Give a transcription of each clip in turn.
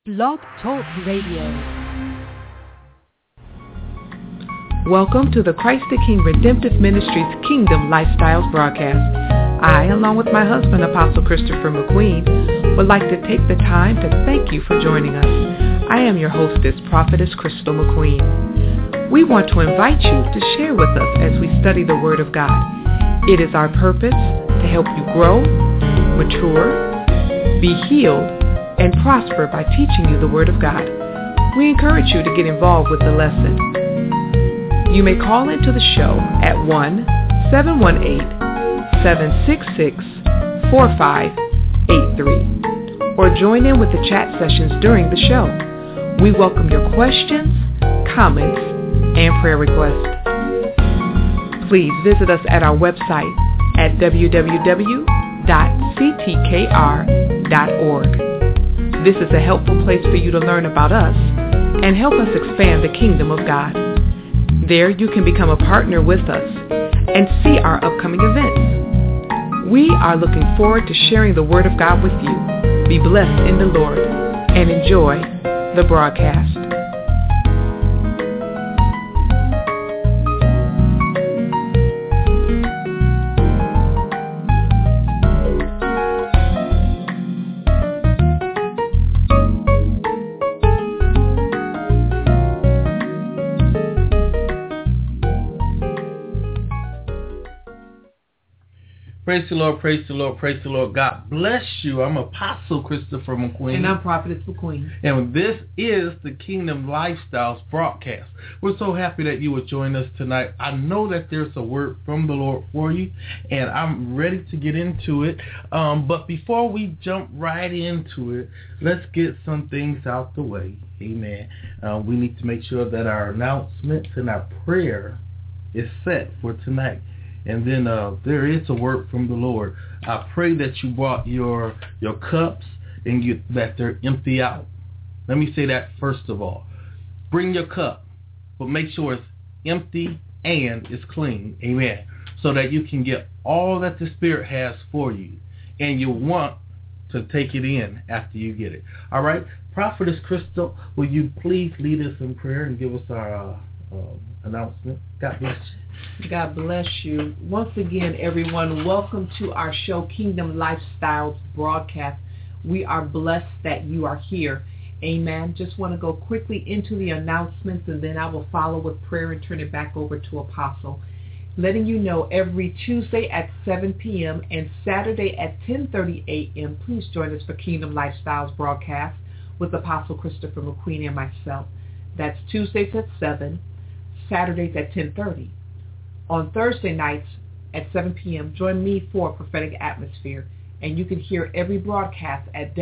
Blog Talk Radio. Welcome to the Christ the King Redemptive Ministries Kingdom Lifestyles broadcast. I, along with my husband, Apostle Christopher McQueen, would like to take the time to thank you for joining us. I am your hostess, Prophetess Crystal McQueen. We want to invite you to share with us as we study the Word of God. It is our purpose to help you grow, mature, be healed, and prosper by teaching you the Word of God. We encourage you to get involved with the lesson. You may call into the show at 1-718-766-4583 or join in with the chat sessions during the show. We welcome your questions, comments, and prayer requests. Please visit us at our website at www.ctkr.org. This is a helpful place for you to learn about us and help us expand the kingdom of God. There you can become a partner with us and see our upcoming events. We are looking forward to sharing the Word of God with you. Be blessed in the Lord and enjoy the broadcast. Praise the Lord, praise the Lord, praise the Lord. God bless you. I'm Apostle Christopher McQueen. And I'm Prophetess McQueen. And this is the Kingdom Lifestyles broadcast. We're so happy that you would join us tonight. I know that there's a word from the Lord for you, and I'm ready to get into it. But before we jump right into it, let's get some things out the way. Amen. We need to make sure that our announcements and our prayer is set for tonight. And then there is a word from the Lord. I pray that you brought your cups and that they're empty out. Let me say that first of all. Bring your cup, but make sure it's empty and it's clean. Amen. So that you can get all that the Spirit has for you. And you want to take it in after you get it. All right? Prophetess Crystal, will you please lead us in prayer and give us our announcement? God bless you. God bless you. Once again, everyone, welcome to our show, Kingdom Lifestyles broadcast. We are blessed that you are here. Amen. Just want to go quickly into the announcements, and then I will follow with prayer and turn it back over to Apostle. Letting you know, every Tuesday at 7 p.m. and Saturday at 10:30 a.m., please join us for Kingdom Lifestyles broadcast with Apostle Christopher McQueen and myself. That's Tuesdays at 7, Saturdays at 10:30. On Thursday nights at 7 p.m., join me for Prophetic Atmosphere, and you can hear every broadcast at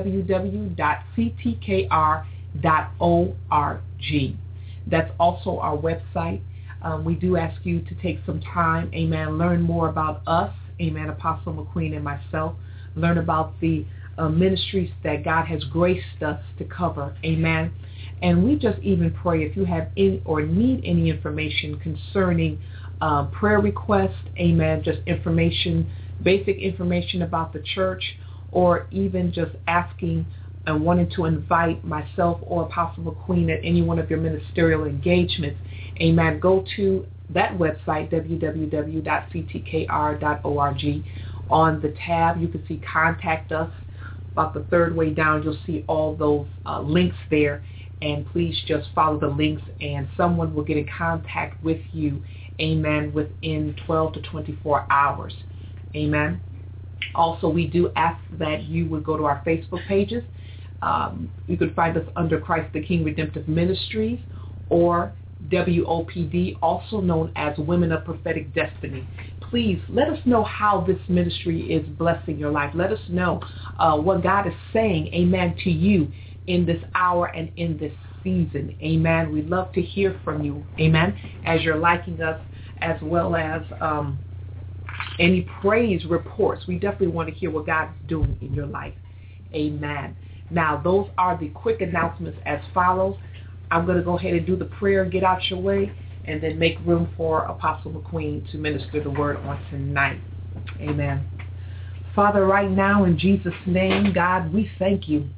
www.ctkr.org. That's also our website. We do ask you to take some time, amen, learn more about us, amen, Apostle McQueen and myself, learn about the ministries that God has graced us to cover, amen. And we just even pray if you have any or need any information concerning prayer requests, amen, just information, basic information about the church, or even just asking and wanting to invite myself or Apostle McQueen at any one of your ministerial engagements, amen, go to that website, www.ctkr.org. On the tab, you can see Contact Us. About the third way down, you'll see all those links there. And please just follow the links, and someone will get in contact with you, amen, within 12 to 24 hours, amen. Also, we do ask that you would go to our Facebook pages. You can find us under Christ the King Redemptive Ministries, or WOPD, also known as Women of Prophetic Destiny. Please let us know how this ministry is blessing your life. Let us know what God is saying, amen, to you in this hour and in this season. Amen. We'd love to hear from you. Amen. As you're liking us, as well as any praise reports. We definitely want to hear what God's doing in your life. Amen. Now, those are the quick announcements as follows. I'm going to go ahead and do the prayer, get out your way, and then make room for Apostle McQueen to minister the word on tonight. Amen. Father, right now in Jesus' name, God, we thank you.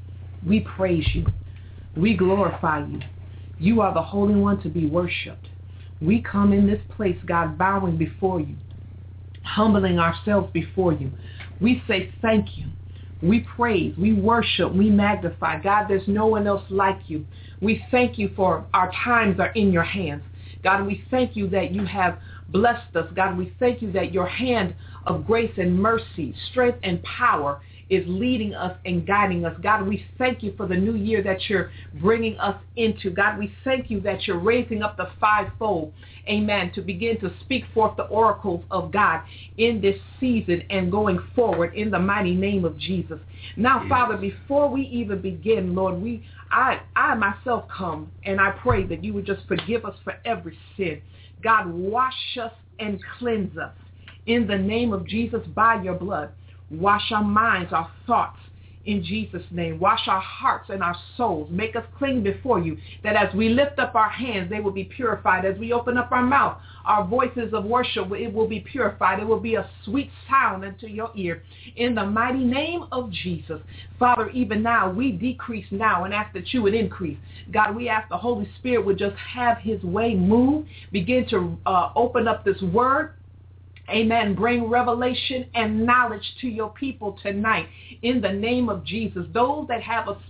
We praise you. We glorify you. You are the Holy One to be worshipped. We come in this place, God, bowing before you, humbling ourselves before you. We say thank you. We praise, we worship, we magnify. God, there's no one else like you. We thank you for our times are in your hands. God, we thank you that you have blessed us. God, we thank you that your hand of grace and mercy, strength and power is leading us and guiding us. God, we thank you for the new year that you're bringing us into. God, we thank you that you're raising up the fivefold, amen, to begin to speak forth the oracles of God in this season and going forward in the mighty name of Jesus. Now, yes. Father, before we even begin, Lord, I myself come and I pray that you would just forgive us for every sin. God, wash us and cleanse us in the name of Jesus by your blood. Wash our minds, our thoughts in Jesus' name. Wash our hearts and our souls. Make us clean before you, that as we lift up our hands, they will be purified. As we open up our mouth, our voices of worship, it will be purified. It will be a sweet sound unto your ear. In the mighty name of Jesus. Father, even now, we decrease now and ask that you would increase. God, we ask the Holy Spirit would just have his way move, begin to open up this word. Amen. Bring revelation and knowledge to your people tonight in the name of Jesus. Those that have a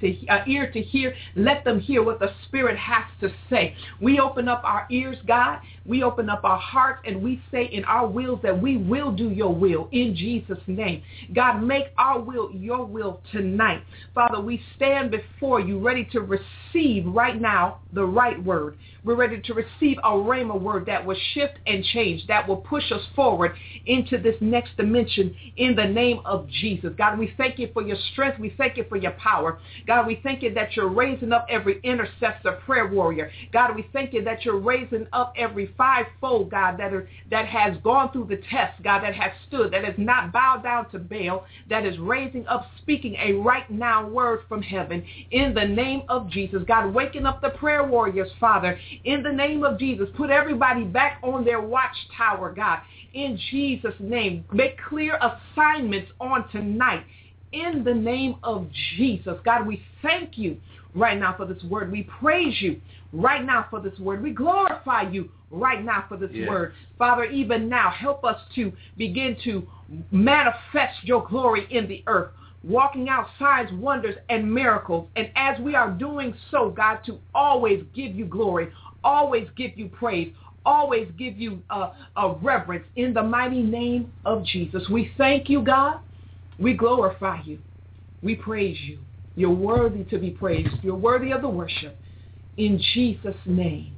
ear to hear, let them hear what the Spirit has to say. We open up our ears, God. We open up our hearts and we say in our wills that we will do your will in Jesus' name. God, make our will your will tonight. Father, we stand before you ready to receive right now the right word. We're ready to receive a rhema word that will shift and change, that will push us forward into this next dimension in the name of Jesus. God, we thank you for your strength. We thank you for your power. God, we thank you that you're raising up every intercessor prayer warrior. God, we thank you that you're raising up every fivefold, God, that has gone through the test, God, that has stood, that has not bowed down to Baal, that is raising up, speaking a right now word from heaven in the name of Jesus. God, waking up the prayer warriors, Father, in the name of Jesus. Put everybody back on their watchtower, God, in Jesus' name. Make clear assignments on tonight in the name of Jesus. God, we thank you right now for this word. We praise you right now for this word. We glorify you right now for this word. Father, even now, help us to begin to manifest your glory in the earth, walking out signs, wonders, and miracles. And as we are doing so, God, to always give you glory, always give you praise, always give you a reverence in the mighty name of Jesus. We thank you, God. We glorify you. We praise you. You're worthy to be praised. You're worthy of the worship. In Jesus' name,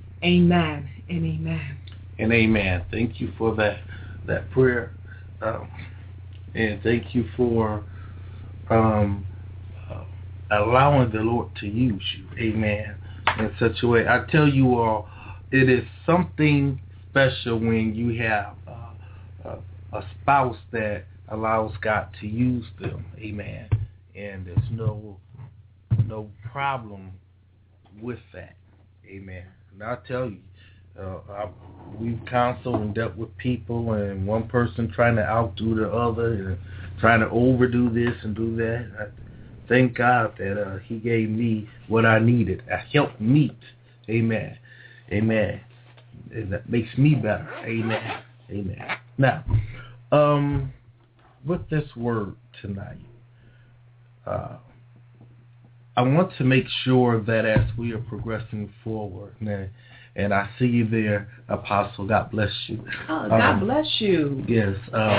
amen and amen. And amen. Thank you for that prayer. And thank you for allowing the Lord to use you. Amen. In such a way. I tell you all, it is something special when you have a spouse that allows God to use them. Amen. And there's no problem with that. Amen. And I tell you, we've counseled and dealt with people, and one person trying to outdo the other and trying to overdo this and do that. I thank God that he gave me what I needed, a help meet. Amen. Amen. And that makes me better. Amen. Amen. Now, with this word tonight, I want to make sure that as we are progressing forward, and I see you there, Apostle, God bless you. Oh, God bless you. Yes.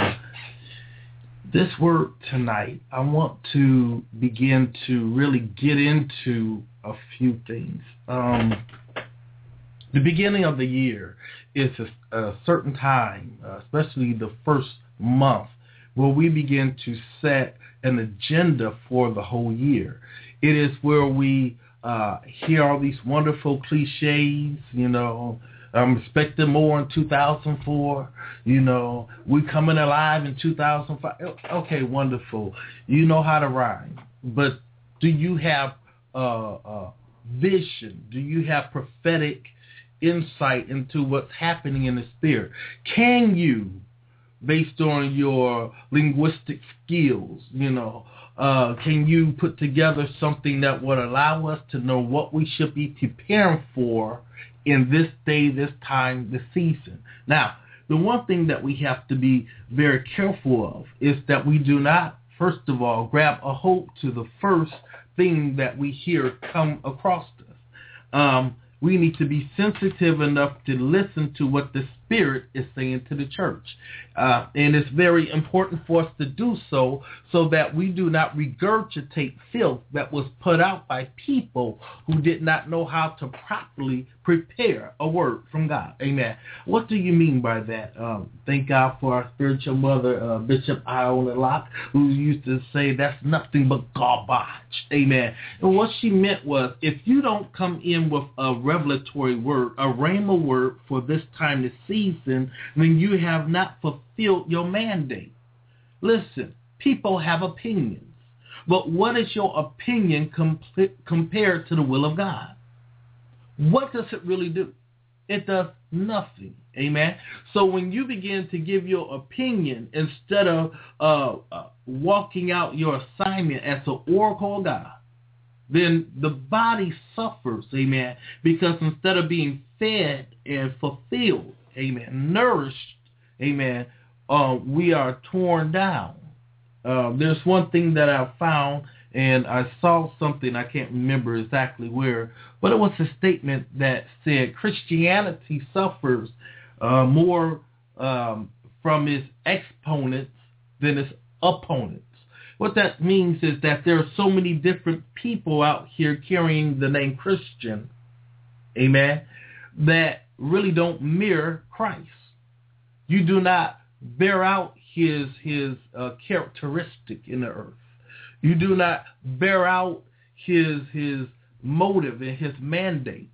This word tonight, I want to begin to really get into a few things. The beginning of the year is a certain time, especially the first month, where we begin to set an agenda for the whole year. It is where we hear all these wonderful cliches, I'm expecting more in 2004, we coming alive in 2005. Okay, wonderful. You know how to rhyme. But do you have vision? Do you have prophetic insight into what's happening in the spirit? Can you, based on your linguistic skills, can you put together something that would allow us to know what we should be preparing for in this day, this time, this season? Now, the one thing that we have to be very careful of is that we do not, first of all, grab a hold to the first thing that we hear come across us. We need to be sensitive enough to listen to what the Spirit is saying to the church. And it's very important for us to do so that we do not regurgitate filth that was put out by people who did not know how to properly prepare a word from God. Amen. What do you mean by that? Thank God for our spiritual mother, Bishop Iona Locke, who used to say that's nothing but garbage. Amen. And what she meant was, if you don't come in with a revelatory word, a rhema word for this time to season, then you have not fulfilled your mandate. Listen, people have opinions, but what is your opinion compared to the will of God? What does it really do? It does nothing. Amen. So when you begin to give your opinion instead of walking out your assignment as the oracle of God, then the body suffers, amen, because instead of being fed and fulfilled, amen, nourished, amen, we are torn down. There's one thing that I found, and I saw something, I can't remember exactly where, but it was a statement that said Christianity suffers more from its exponents than its opponents. What that means is that there are so many different people out here carrying the name Christian, amen, that really don't mirror Christ. You do not bear out his characteristic in the earth. You do not bear out his motive and his mandate.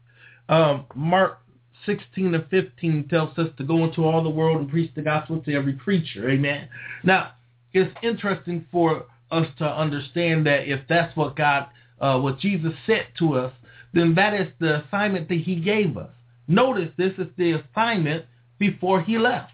Mark 16 and 15 tells us to go into all the world and preach the gospel to every creature. Amen. Now, it's interesting for us to understand that if that's what what Jesus said to us, then that is the assignment that he gave us. Notice this is the assignment before he left.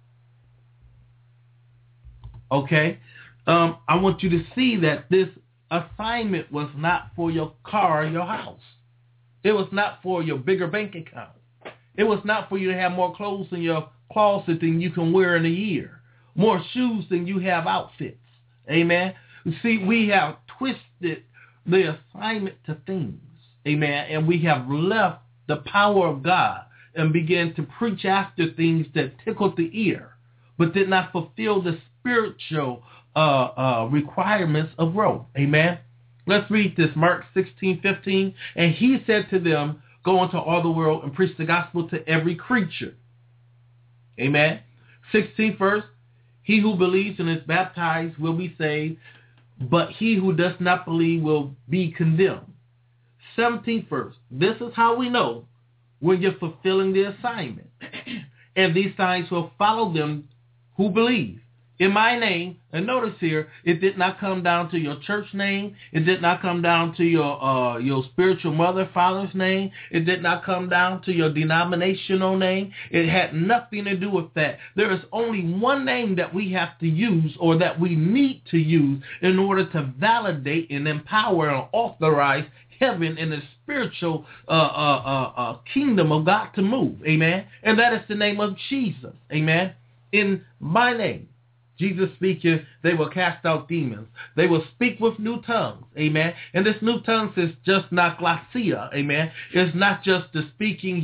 Okay? I want you to see that this assignment was not for your car or your house. It was not for your bigger bank account. It was not for you to have more clothes in your closet than you can wear in a year. More shoes than you have outfits. Amen? You see, we have twisted the assignment to things. Amen? And we have left the power of God and began to preach after things that tickled the ear, but did not fulfill the spiritual requirements of growth. Amen? Let's read this, Mark 16:15. And he said to them, go into all the world and preach the gospel to every creature. Amen? 16th verse. He who believes and is baptized will be saved, but he who does not believe will be condemned. 17th verse. This is how we know when you're fulfilling the assignment. And these signs will follow them who believe. In my name, and notice here, it did not come down to your church name. It did not come down to your spiritual mother, father's name. It did not come down to your denominational name. It had nothing to do with that. There is only one name that we have to use, or that we need to use, in order to validate and empower and authorize heaven and the spiritual kingdom of God to move. Amen. And that is the name of Jesus. Amen. In my name, Jesus speaking, they will cast out demons. They will speak with new tongues. Amen. And this new tongues is just not glacia. Amen. It's not just the speaking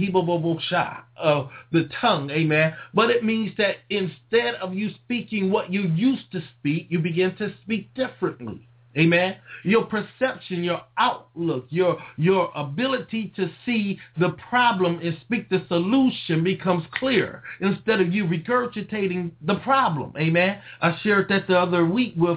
of the tongue. Amen. But it means that instead of you speaking what you used to speak, you begin to speak differently. Amen. Your perception, your outlook, your ability to see the problem and speak the solution becomes clear instead of you regurgitating the problem. Amen. I shared that the other week with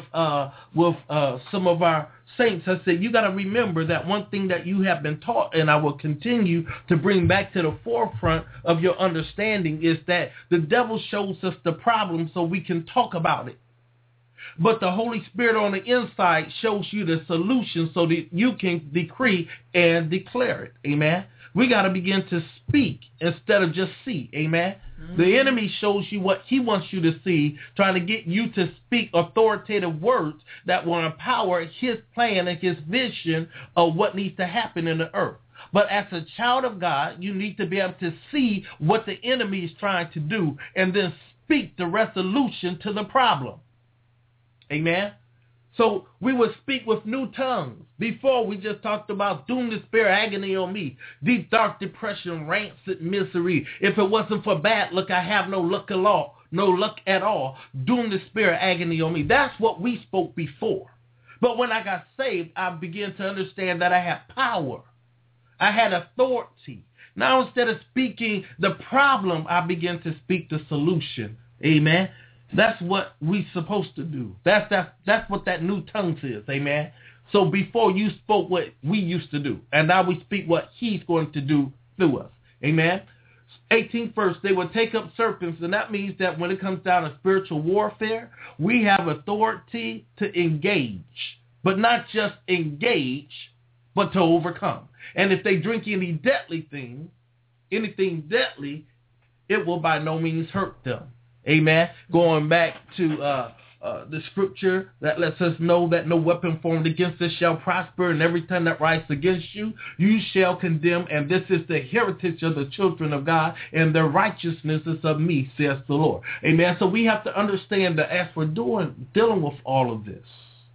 some of our saints. I said, you got to remember that one thing that you have been taught, and I will continue to bring back to the forefront of your understanding, is that the devil shows us the problem so we can talk about it. But the Holy Spirit on the inside shows you the solution so that you can decree and declare it. Amen. We got to begin to speak instead of just see. Amen. Mm-hmm. The enemy shows you what he wants you to see, trying to get you to speak authoritative words that will empower his plan and his vision of what needs to happen in the earth. But as a child of God, you need to be able to see what the enemy is trying to do and then speak the resolution to the problem. Amen. So we would speak with new tongues. Before, we just talked about doom, despair, agony on me, deep, dark depression, rancid misery. If it wasn't for bad luck, I have no luck at all. No luck at all. Doom, despair, agony on me. That's what we spoke before. But when I got saved, I began to understand that I had power. I had authority. Now, instead of speaking the problem, I began to speak the solution. Amen. That's what we're supposed to do. That's what that new tongue is. Amen. So before you spoke what we used to do, and now we speak what he's going to do through us. Amen. 18th verse, they will take up serpents, and that means that when it comes down to spiritual warfare, we have authority to engage, but not just engage, but to overcome. And if they drink any deadly thing, anything deadly, it will by no means hurt them. Amen. Going back to the scripture that lets us know that no weapon formed against us shall prosper, and every tongue that rises against you, you shall condemn. And this is the heritage of the children of God, and their righteousness is of me, says the Lord. Amen. So we have to understand that as we're dealing with all of this,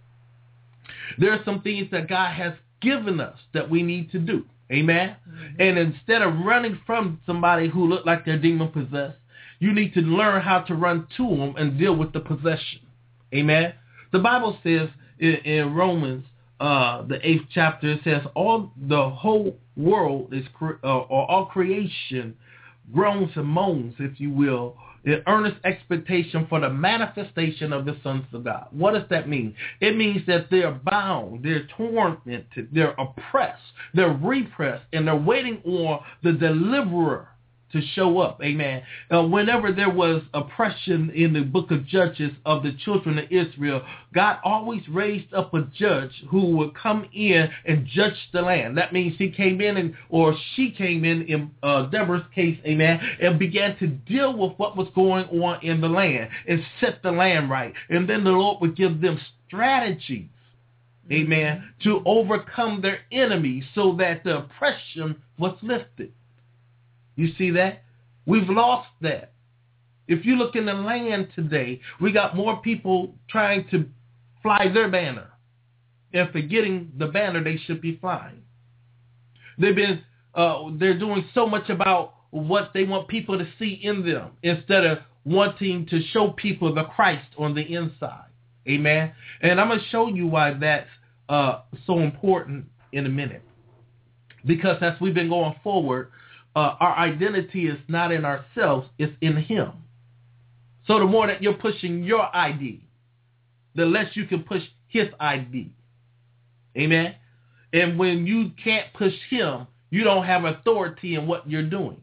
there are some things that God has given us that we need to do. Amen. Mm-hmm. And instead of running from somebody who looked like they're demon possessed, you need to learn how to run to them and deal with the possession. Amen. The Bible says in Romans, the 8th chapter, it says the whole world is, or all creation groans and moans, if you will, in earnest expectation for the manifestation of the sons of God. What does that mean? It means that they're bound, they're tormented, they're oppressed, they're repressed, and they're waiting on the deliverer to show up. Amen. Whenever there was oppression in the book of Judges of the children of Israel, God always raised up a judge who would come in and judge the land. That means he came in she came in Deborah's case, amen, and began to deal with what was going on in the land and set the land right. And then the Lord would give them strategies, amen, to overcome their enemies so that the oppression was lifted. You see that? We've lost that. If you look in the land today, we got more people trying to fly their banner and forgetting the banner they should be flying. They're doing so much about what they want people to see in them instead of wanting to show people the Christ on the inside. Amen. And I'm going to show you why that's so important in a minute. Because as we've been going forward, our identity is not in ourselves, it's in him. So the more that you're pushing your ID, the less you can push his ID. Amen? And when you can't push him, you don't have authority in what you're doing.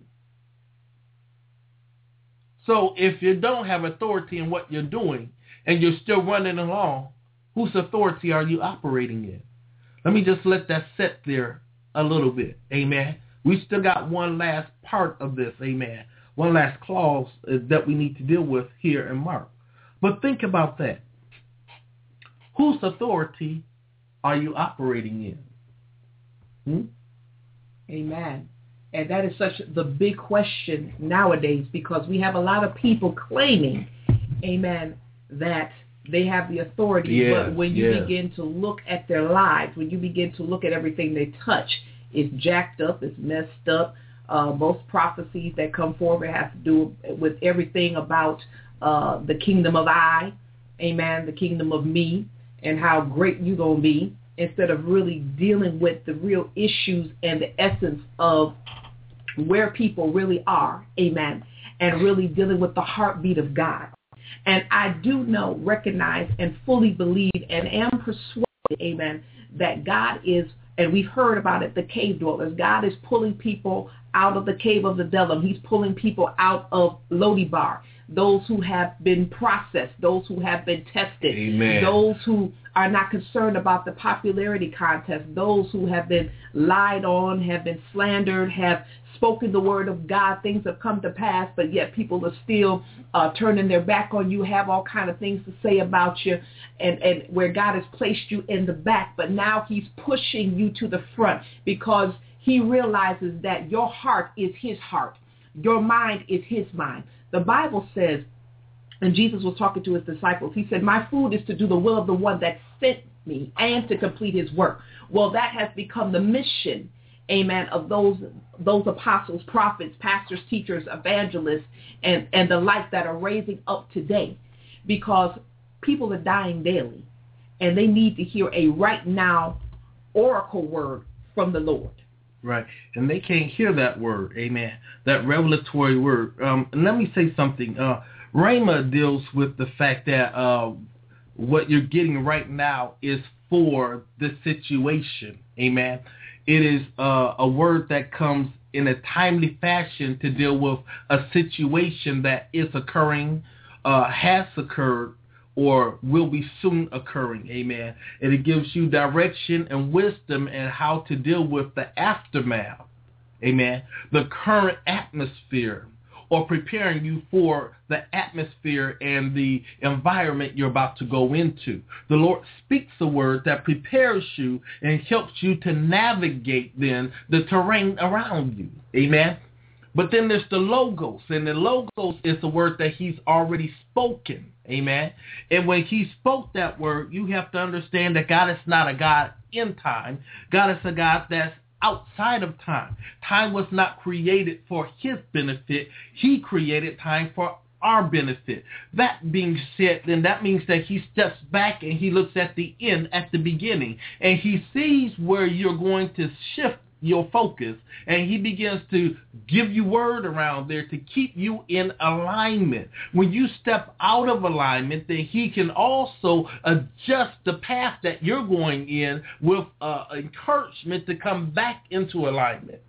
So if you don't have authority in what you're doing and you're still running along, whose authority are you operating in? Let me just let that sit there a little bit. Amen? We still got one last part of this, amen, one last clause that we need to deal with here in Mark. But think about that. Whose authority are you operating in? Amen. And that is such the big question nowadays, because we have a lot of people claiming, amen, that they have the authority. Yes, but when you begin to look at their lives, when you begin to look at everything they touch, it's jacked up, it's messed up. Most prophecies that come forward have to do with everything about the kingdom of I, amen, the kingdom of me, and how great you're going to be, instead of really dealing with the real issues and the essence of where people really are, amen, and really dealing with the heartbeat of God. And I do know, recognize, and fully believe and am persuaded, amen, that God is, and we've heard about it, the cave dwellers. God is pulling people out of the cave of the devil. He's pulling people out of Lodibar. those who have been processed, those who have been tested, Amen. Those who are not concerned about the popularity contest, those who have been lied on, have been slandered, have spoken the word of God, things have come to pass, but yet people are still turning their back on you, have all kind of things to say about you, and where God has placed you in the back, but now he's pushing you to the front because he realizes that your heart is his heart. Your mind is his mind. The Bible says, and Jesus was talking to his disciples, he said, my food is to do the will of the one that sent me and to complete his work. Well, that has become the mission, amen, of those apostles, prophets, pastors, teachers, evangelists, and the like that are raising up today, because people are dying daily, and they need to hear a right now oracle word from the Lord. Right, and they can't hear that word, amen, that revelatory word. And let me say something. Rhema deals with the fact that what you're getting right now is for the situation, amen. It is a word that comes in a timely fashion to deal with a situation that is occurring, has occurred, or will be soon occurring, amen. And it gives you direction and wisdom and how to deal with the aftermath, amen, the current atmosphere, or preparing you for the atmosphere and the environment you're about to go into. The Lord speaks a word that prepares you and helps you to navigate then the terrain around you, amen. But then there's the logos, and the logos is the word that he's already spoken, amen. And when he spoke that word, you have to understand that God is not a God in time. God is a God that's outside of time. Time was not created for his benefit. He created time for our benefit. That being said, then that means that he steps back and he looks at the end, at the beginning, and he sees where you're going to shift your focus, and he begins to give you word around there to keep you in alignment. When you step out of alignment, then he can also adjust the path that you're going in with encouragement to come back into alignment.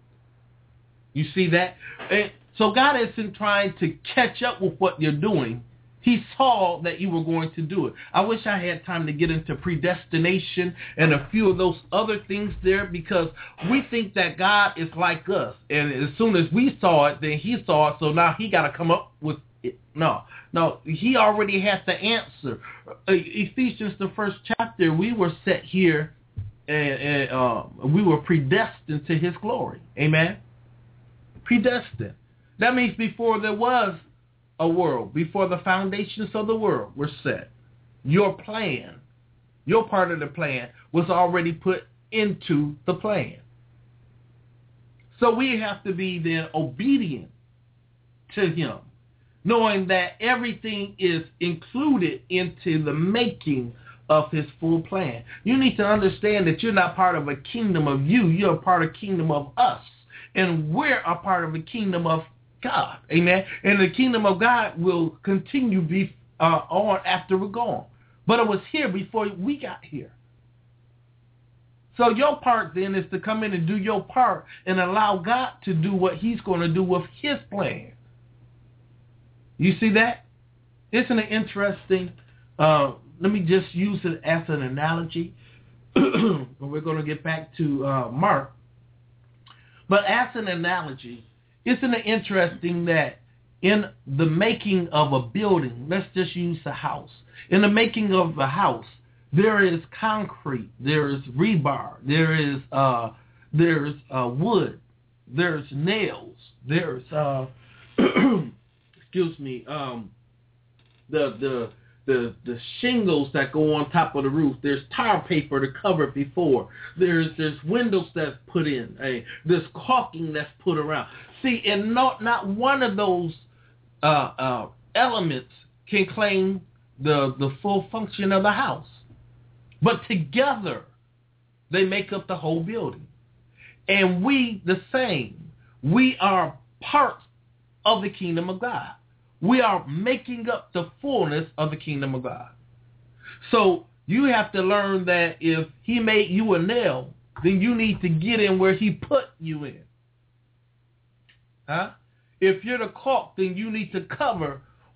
You see that? And so God isn't trying to catch up with what you're doing. He saw that you were going to do it. I wish I had time to get into predestination and a few of those other things there, because we think that God is like us. And as soon as we saw it, then he saw it, so now he got to come up with it. No, he already has the answer. Ephesians, the first chapter, we were set here and we were predestined to his glory. Amen? Predestined. That means before there was a world, before the foundations of the world were set, your plan, your part of the plan was already put into the plan. So we have to be then obedient to him, knowing that everything is included into the making of his full plan. You need to understand that you're not part of a kingdom of you, you're a part of a kingdom of us, and we're a part of a kingdom of God, amen. And the kingdom of God will continue be on after we're gone. But it was here before we got here. So your part then is to come in and do your part and allow God to do what he's going to do with his plan. You see that? Isn't it interesting? Let me just use it as an analogy. We're going to get back to Mark. But as an analogy, isn't it interesting that in the making of a building, let's just use a house. In the making of a house, there is concrete, there is rebar, there is wood, there's nails, there's excuse me, the shingles that go on top of the roof. There's tar paper to cover it before. There's windows that's put in. There's caulking that's put around. See, and not one of those elements can claim the full function of the house. But together, they make up the whole building. And we, the same. We are parts of the kingdom of God. We are making up the fullness of the kingdom of God. So you have to learn that if he made you a nail, then you need to get in where he put you in. Huh? If you're the caulk, then you need to cover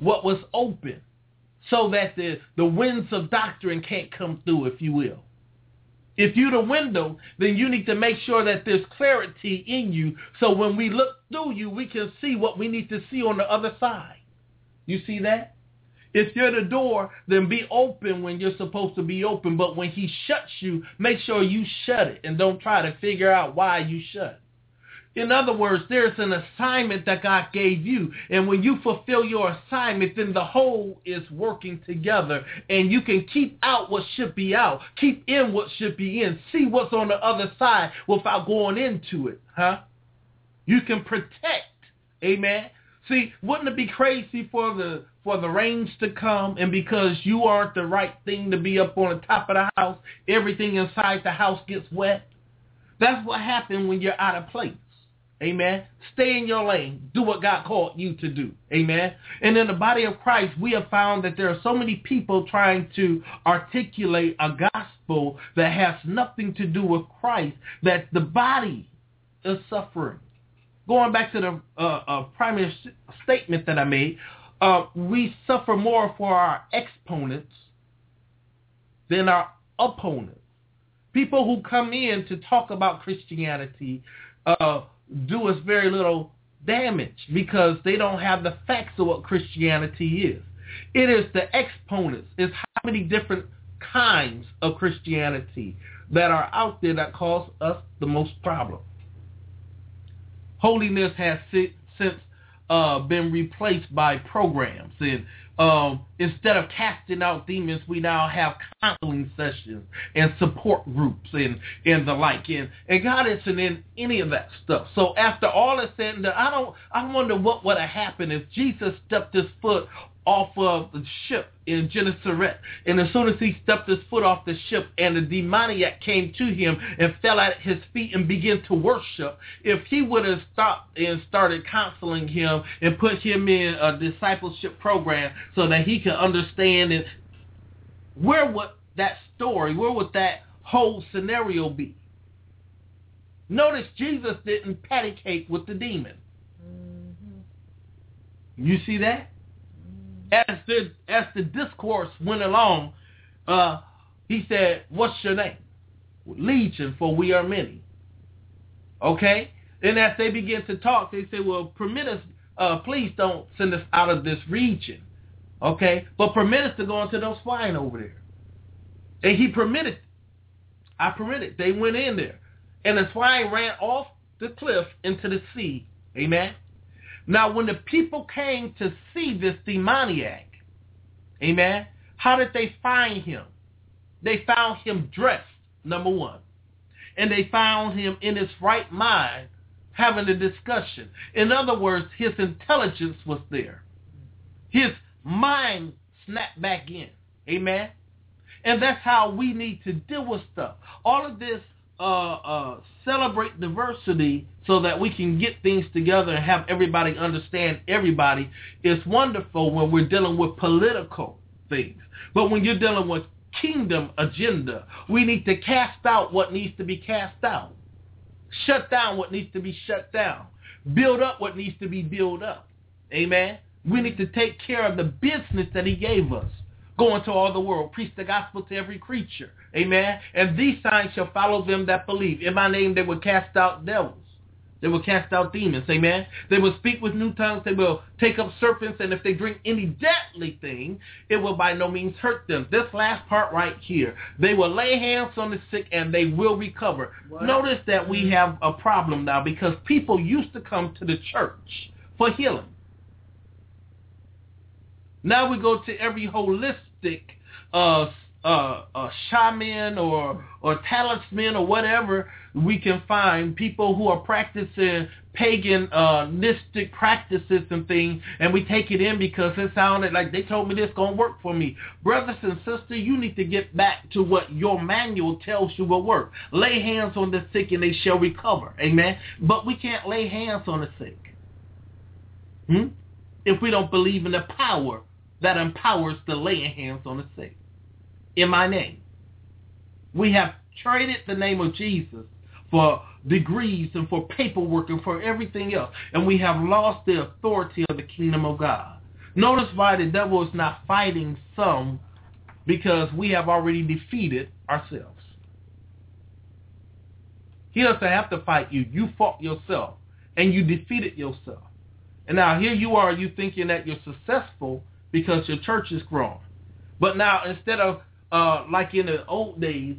what was open so that the winds of doctrine can't come through, if you will. If you're the window, then you need to make sure that there's clarity in you so when we look through you, we can see what we need to see on the other side. You see that? If you're the door, then be open when you're supposed to be open. But when he shuts you, make sure you shut it and don't try to figure out why you shut. In other words, there's an assignment that God gave you. And when you fulfill your assignment, then the whole is working together. And you can keep out what should be out. Keep in what should be in. See what's on the other side without going into it. You can protect. Amen. See, wouldn't it be crazy for the rains to come, and because you aren't the right thing to be up on the top of the house, everything inside the house gets wet? That's what happens when you're out of place. Amen. Stay in your lane. Do what God called you to do. Amen. And in the body of Christ, we have found that there are so many people trying to articulate a gospel that has nothing to do with Christ, that the body is suffering. Going back to the primary statement that I made, we suffer more for our exponents than our opponents. People who come in to talk about Christianity do us very little damage because they don't have the facts of what Christianity is. It is the exponents. It's how many different kinds of Christianity that are out there that cause us the most problem. Holiness has since been replaced by programs. And instead of casting out demons, we now have counseling sessions and support groups and the like. And God isn't in any of that stuff. So after all is said and done, I wonder what would have happened if Jesus stepped his foot off of the ship in Gennesaret. And as soon as he stepped his foot off the ship and the demoniac came to him and fell at his feet and began to worship, if he would have stopped and started counseling him and put him in a discipleship program so that he could understand it, where would that whole scenario be? Notice Jesus didn't patty cake with the demon. You see that? As the discourse went along, he said, "What's your name?" "Legion, for we are many." Okay? And as they began to talk, they said, "Well, permit us, please don't send us out of this region. Okay? But permit us to go into those swine over there." And he permitted. I permitted. They went in there. And the swine ran off the cliff into the sea. Amen? Now, when the people came to see this demoniac, amen, how did they find him? They found him dressed, number one. And they found him in his right mind having a discussion. In other words, his intelligence was there. His mind snapped back in. Amen? And that's how we need to deal with stuff. All of this celebrate diversity so that we can get things together and have everybody understand everybody is wonderful when we're dealing with political things. But when you're dealing with kingdom agenda, we need to cast out what needs to be cast out. Shut down what needs to be shut down. Build up what needs to be built up. Amen? We need to take care of the business that he gave us. Go into all the world, preach the gospel to every creature. Amen? And these signs shall follow them that believe. In my name they will cast out devils. They will cast out demons. Amen? They will speak with new tongues. They will take up serpents. And if they drink any deadly thing, it will by no means hurt them. This last part right here. They will lay hands on the sick and they will recover. What? Notice that we have a problem now because people used to come to the church for healing. Now we go to every holistic shaman or talisman or whatever we can find, people who are practicing paganistic practices and things, and we take it in because it sounded like they told me this going to work for me. Brothers and sisters, you need to get back to what your manual tells you will work. Lay hands on the sick and they shall recover. Amen? But we can't lay hands on the sick if we don't believe in the power that empowers the laying hands on the sick. In my name. We have traded the name of Jesus for degrees and for paperwork and for everything else. And we have lost the authority of the kingdom of God. Notice why the devil is not fighting some, because we have already defeated ourselves. He doesn't have to fight you. You fought yourself, and you defeated yourself. And now here you are, you thinking that you're successful because your church is growing. But now instead of like in the old days,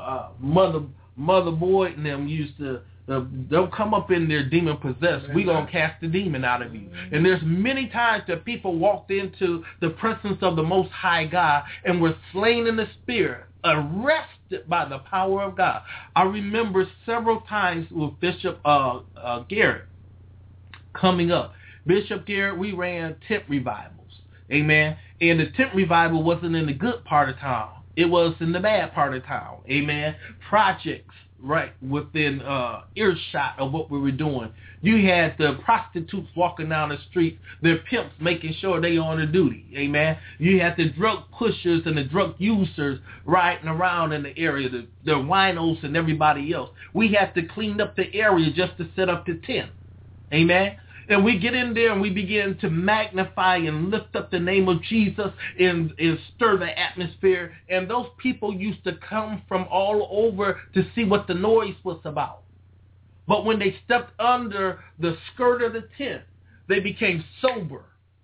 Mother Boyd and them used to, they'll come up in there demon possessed. We're going to cast the demon out of you. And there's many times that people walked into the presence of the Most High God and were slain in the spirit, arrested by the power of God. I remember several times with Bishop Garrett coming up. Bishop Garrett, we ran tent revivals. Amen. And the tent revival wasn't in the good part of town. It was in the bad part of town. Amen. Projects, right, within earshot of what we were doing. You had the prostitutes walking down the street, their pimps making sure they on the duty. Amen. You had the drug pushers and the drug users riding around in the area, the winos and everybody else. We had to clean up the area just to set up the tent. Amen. And we get in there and we begin to magnify and lift up the name of Jesus and stir the atmosphere. And those people used to come from all over to see what the noise was about. But when they stepped under the skirt of the tent, they became sober.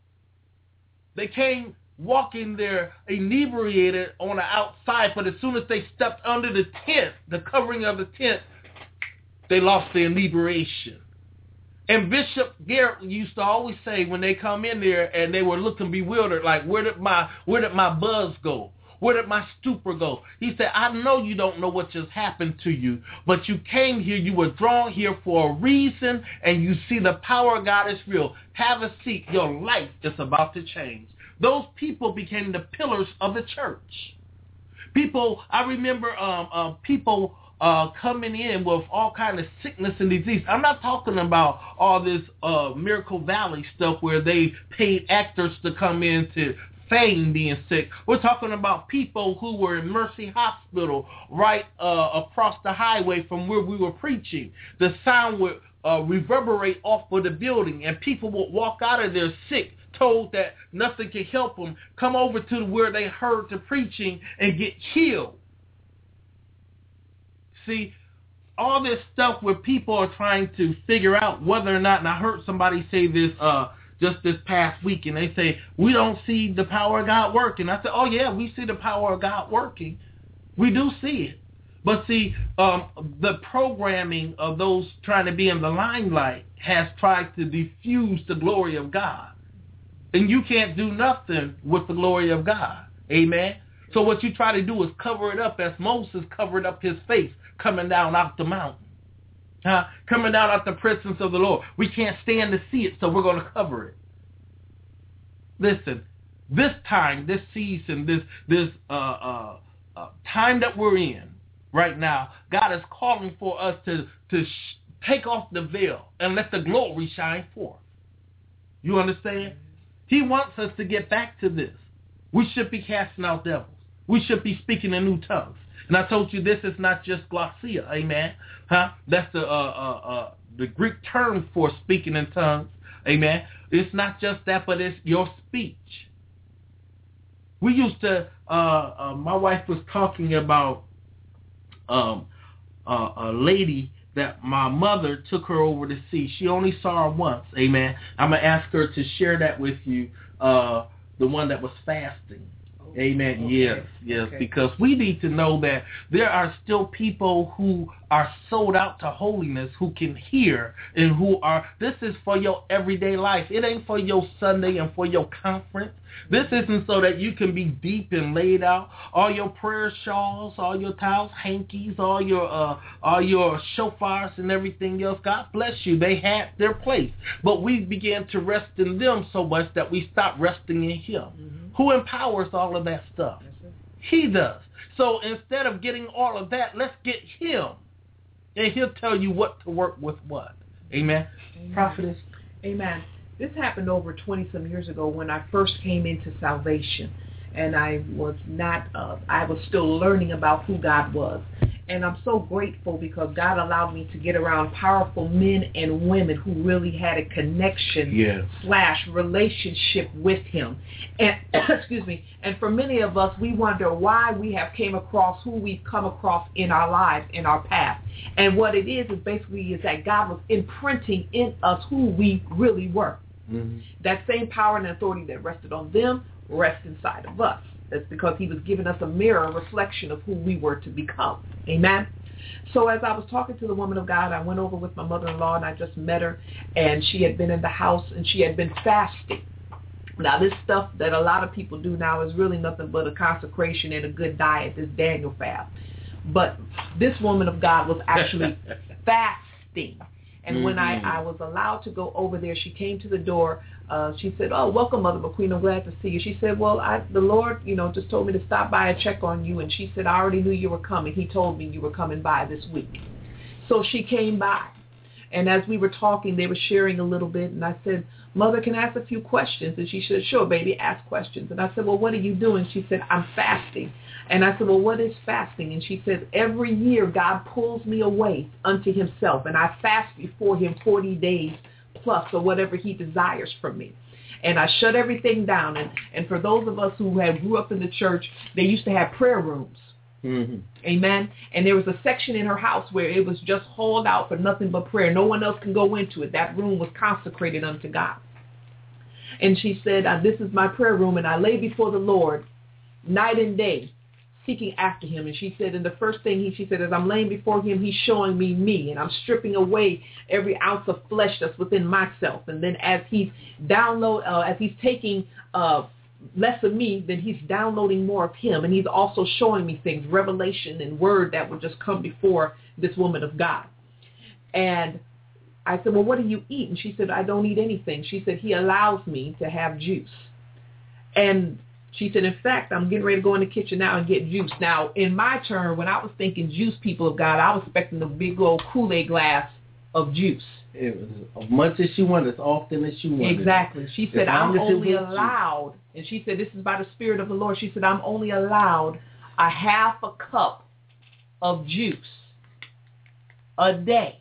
They came walking there inebriated on the outside, but as soon as they stepped under the tent, the covering of the tent, they lost their inebriation. And Bishop Garrett used to always say when they come in there and they were looking bewildered, like, where did my buzz go? Where did my stupor go? He said, I know you don't know what just happened to you, but you came here, you were drawn here for a reason, and you see the power of God is real. Have a seat. Your life is about to change. Those people became the pillars of the church. People, I remember people coming in with all kind of sickness and disease. I'm not talking about all this Miracle Valley stuff where they paid actors to come in to feign being sick. We're talking about people who were in Mercy Hospital right across the highway from where we were preaching. The sound would reverberate off of the building, and people would walk out of there sick, told that nothing could help them, come over to where they heard the preaching and get healed. See, all this stuff where people are trying to figure out whether or not, and I heard somebody say this just this past week, and they say, we don't see the power of God working. I said, oh yeah, we see the power of God working. We do see it. But see, the programming of those trying to be in the limelight has tried to diffuse the glory of God. And you can't do nothing with the glory of God. Amen? So what you try to do is cover it up as Moses covered up his face coming down out the mountain. Coming down out the presence of the Lord. We can't stand to see it, so we're going to cover it. Listen, this time, this season, this time that we're in right now, God is calling for us to take off the veil and let the glory shine forth. You understand? He wants us to get back to this. We should be casting out devils. We should be speaking in new tongues. And I told you this is not just glossia, amen? That's the Greek term for speaking in tongues, amen? It's not just that, but it's your speech. We used to, my wife was talking about a lady that my mother took her over to see. She only saw her once, amen? I'm going to ask her to share that with you, the one that was fasting. Amen. Okay. Yes. Okay. Because we need to know that there are still people who are sold out to holiness, who can hear, and who are, this is for your everyday life. It ain't for your Sunday and for your conference. This isn't so that you can be deep and laid out. All your prayer shawls, all your towels, hankies, all your shofars and everything else. God bless you. They had their place. But we began to rest in them so much that we stopped resting in Him. Mm-hmm. Who empowers all of that stuff? He does. So instead of getting all of that, let's get Him. And He'll tell you what to work with what. Amen. Amen. Prophetess. Amen. This happened over 20-some years ago when I first came into salvation. And I was not, I was still learning about who God was. And I'm so grateful because God allowed me to get around powerful men and women who really had a connection / relationship with him. And excuse me. And for many of us, we wonder why we have came across who we've come across in our lives, in our past. And what it is basically is that God was imprinting in us who we really were. Mm-hmm. That same power and authority that rested on them rests inside of us. That's because he was giving us a mirror, a reflection of who we were to become. Amen? So as I was talking to the woman of God, I went over with my mother-in-law, and I just met her, and she had been in the house, and she had been fasting. Now, this stuff that a lot of people do now is really nothing but a consecration and a good diet, this Daniel fast. But this woman of God was actually fasting. And when I was allowed to go over there, she came to the door. She said, "Oh, welcome, Mother McQueen. I'm glad to see you." She said, "Well, the Lord, just told me to stop by and check on you." And she said, "I already knew you were coming. He told me you were coming by this week." So she came by. And as we were talking, they were sharing a little bit. And I said, "Mother, can I ask a few questions?" And she said, "Sure, baby, ask questions." And I said, "Well, what are you doing?" She said, "I'm fasting." And I said, "Well, what is fasting?" And she said, "Every year God pulls me away unto himself, and I fast before him 40 days plus, or whatever he desires from me. And I shut everything down." And for those of us who had grew up in the church, they used to have prayer rooms. Mm-hmm. Amen. And there was a section in her house where it was just hauled out for nothing but prayer. No one else can go into it. That room was consecrated unto God. And she said, "This is my prayer room, and I lay before the Lord night and day, seeking after him." And she said, and the first thing she said, as I'm laying before him, he's showing me, and I'm stripping away every ounce of flesh that's within myself. And then as he's taking less of me, then he's downloading more of him, and he's also showing me things, revelation and word that would just come before this woman of God. And I said, "Well, what do you eat?" And she said, "I don't eat anything." She said, "He allows me to have juice." And she said, "In fact, I'm getting ready to go in the kitchen now and get juice." Now, in my turn, when I was thinking juice, people of God, I was expecting a big old Kool-Aid glass of juice. It was as much as she wanted, as often as she wanted. Exactly. She said, "I'm only allowed," and she said, "This is by the Spirit of the Lord." She said, "I'm only allowed a half a cup of juice a day."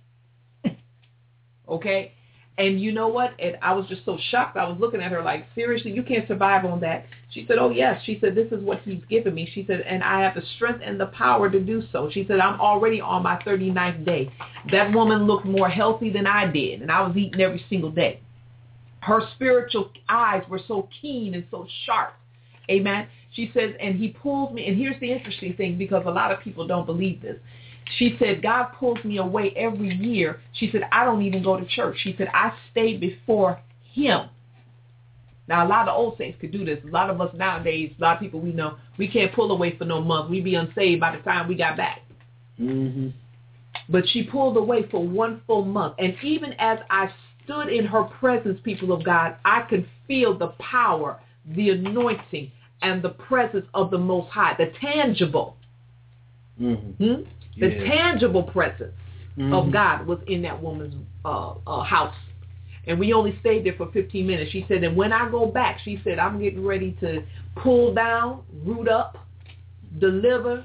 Okay? And you know what? And I was just so shocked. I was looking at her like, "Seriously, you can't survive on that?" She said, "Oh, yes." She said, "This is what he's given me." She said, "And I have the strength and the power to do so." She said, "I'm already on my 39th day." That woman looked more healthy than I did, and I was eating every single day. Her spiritual eyes were so keen and so sharp. Amen. She says, and he pulls me, and here's the interesting thing, because a lot of people don't believe this. She said, "God pulls me away every year." She said, "I don't even go to church." She said, "I stay before him." Now, a lot of old saints could do this. A lot of us nowadays, a lot of people we know, we can't pull away for no month. We be unsaved by the time we got back. Mm-hmm. But she pulled away for 1 full month. And even as I stood in her presence, people of God, I could feel the power, the anointing, and the presence of the Most High, the tangible. Mm-hmm. The tangible presence of God was in that woman's house. And we only stayed there for 15 minutes. She said, and when I go back, she said, I'm getting ready to pull down, root up, deliver,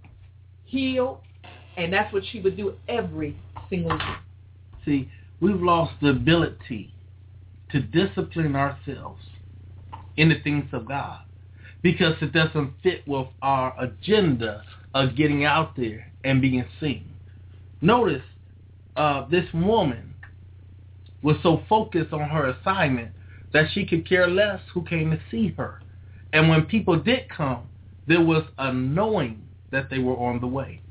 heal. And that's what she would do every single day. See, we've lost the ability to discipline ourselves in the things of God because it doesn't fit with our agenda of getting out there and being seen. Notice this woman was so focused on her assignment that she could care less who came to see her. And when people did come, there was a knowing that they were on the way.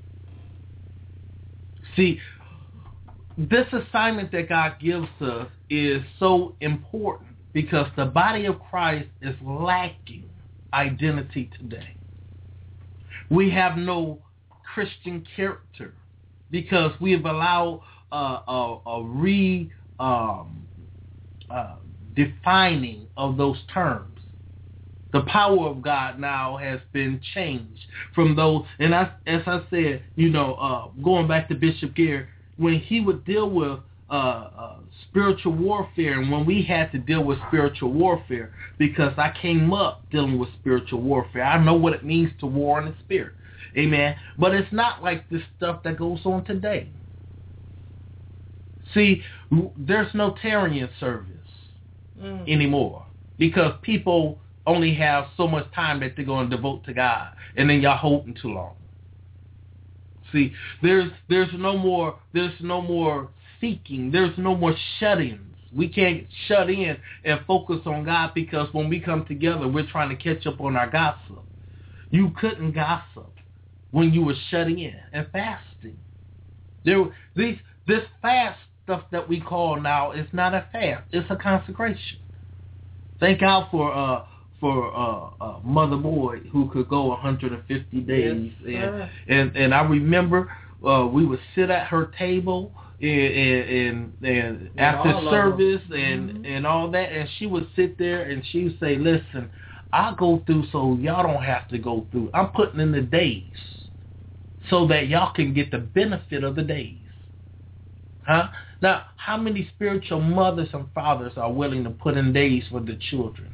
See, this assignment that God gives us is so important because the body of Christ is lacking identity today. We have no Christian character because we have allowed defining of those terms. The power of God now has been changed from those, and as I said, going back to Bishop Gary, when he would deal with spiritual warfare, and when we had to deal with spiritual warfare, because I came up dealing with spiritual warfare, I know what it means to war in the spirit. Amen. But it's not like the stuff that goes on today. See, there's no tarrying service anymore because people only have so much time that they're going to devote to God, and then y'all holding too long. See, there's no more seeking. There's no more shut-ins. We can't shut in and focus on God because when we come together, we're trying to catch up on our gossip. You couldn't gossip when you were shutting in and fasting. This fast stuff that we call now is not a fast. It's a consecration. Thank God for Mother Boyd who could go 150 days. Yes, and I remember we would sit at her table and after service and all that, and she would sit there and she would say, listen, I'll go through so y'all don't have to go through. I'm putting in the days so that y'all can get the benefit of the days. Huh? Now, how many spiritual mothers and fathers are willing to put in days for the children?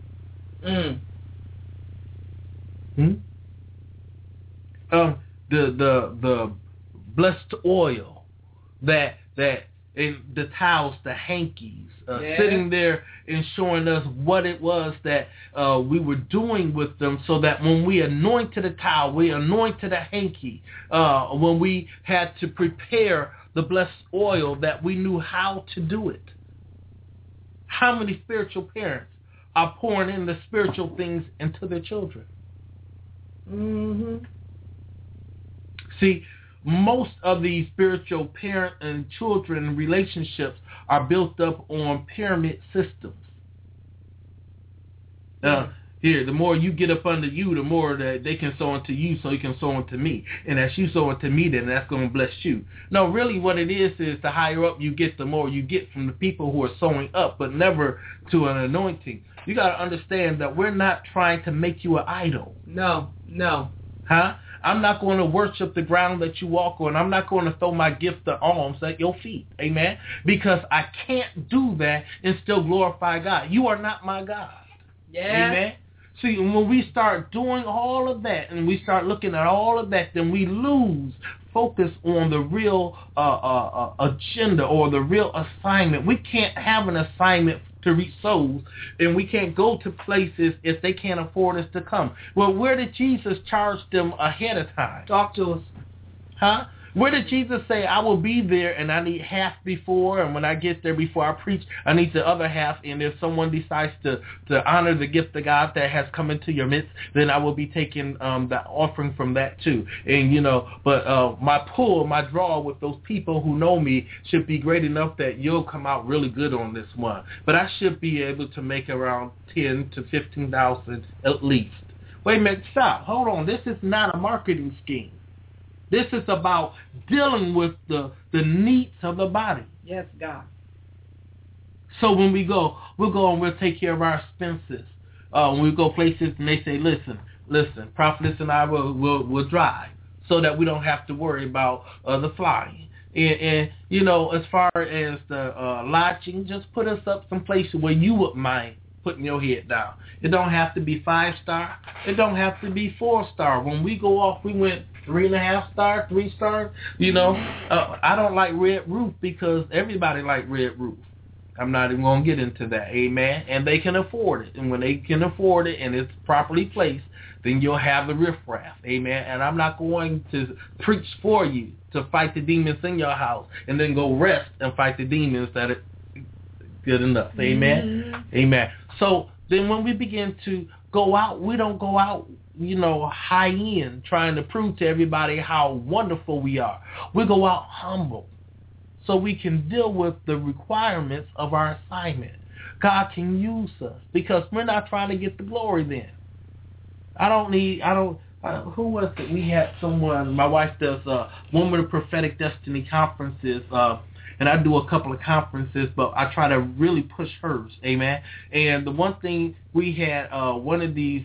The blessed oil that in the towels, the hankies, sitting there and showing us what it was that we were doing with them, so that when we anointed the towel, we anointed a hanky, when we had to prepare the blessed oil, that we knew how to do it. How many spiritual parents are pouring in the spiritual things into their children? See, most of these spiritual parent and children relationships are built up on pyramid systems. Here, the more you get up under you, the more that they can sow into you, so you can sow into me. And as you sow into me, then that's going to bless you. No, really what it is the higher up you get, the more you get from the people who are sowing up, but never to an anointing. You got to understand that we're not trying to make you an idol. No. Huh? I'm not going to worship the ground that you walk on. I'm not going to throw my gift of alms at your feet. Amen? Because I can't do that and still glorify God. You are not my God. Yeah. Amen? See, when we start doing all of that and we start looking at all of that, then we lose focus on the real agenda or the real assignment. We can't have an assignment to reach souls, and we can't go to places if they can't afford us to come. Well, where did Jesus charge them ahead of time? Talk to us. Huh? Where did Jesus say, I will be there and I need half before, and when I get there before I preach, I need the other half, and if someone decides to honor the gift of God that has come into your midst, then I will be taking the offering from that too. And, but my draw with those people who know me should be great enough that you'll come out really good on this one. But I should be able to make around 10 to 15,000 at least. Wait a minute, stop. Hold on. This is not a marketing scheme. This is about dealing with the needs of the body. Yes, God. So when we go, we'll go and we'll take care of our expenses. When we go places and they say, listen, Prophetess and I will drive so that we don't have to worry about the flying. And as far as the lodging, just put us up some places where you wouldn't mind putting your head down. It don't have to be 5-star. It don't have to be 4-star. When we go off, we went 3.5 star, 3 stars. I don't like Red Roof because everybody like Red Roof. I'm not even going to get into that. Amen. And they can afford it. And when they can afford it and it's properly placed, then you'll have the riffraff. Amen. And I'm not going to preach for you to fight the demons in your house and then go rest and fight the demons that are good enough. Amen. Amen. So then when we begin to go out, we don't go out, high end, trying to prove to everybody how wonderful we are. We go out humble so we can deal with the requirements of our assignment. God can use us because we're not trying to get the glory then. Who was it? We had someone, my wife does Woman of Prophetic Destiny conferences, and I do a couple of conferences, but I try to really push hers, amen. And the one thing we had, one of these,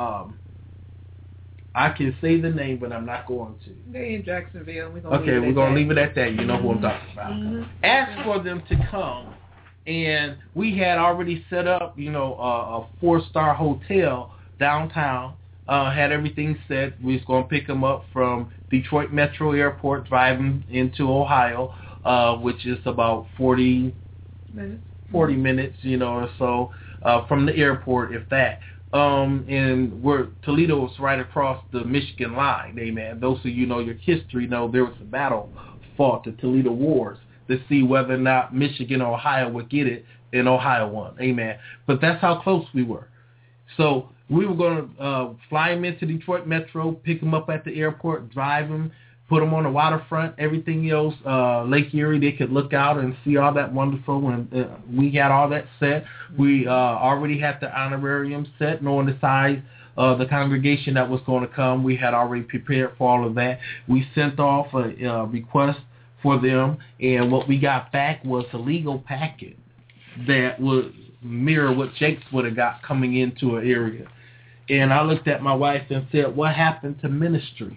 I can say the name, but I'm not going to. They're in Jacksonville. We're going to leave it at that. You know who I'm talking about. Asked for them to come, and we had already set up, a 4-star hotel downtown, had everything set. We was going to pick him up from Detroit Metro Airport, drive him into Ohio, which is about 40 minutes, or so from the airport, if that. And Toledo was right across the Michigan line, amen. Those of you know your history know there was a battle fought, the Toledo Wars, to see whether or not Michigan or Ohio would get it, and Ohio won, amen. But that's how close we were. So we were going to fly him into Detroit Metro, pick him up at the airport, drive him, put him on the waterfront, everything else, Lake Erie, they could look out and see all that wonderful. And we had all that set. We already had the honorarium set, knowing the size of the congregation that was going to come. We had already prepared for all of that. We sent off a request for them, and what we got back was a legal packet that would mirror what Jakes would have got coming into an area. And I looked at my wife and said, what happened to ministry?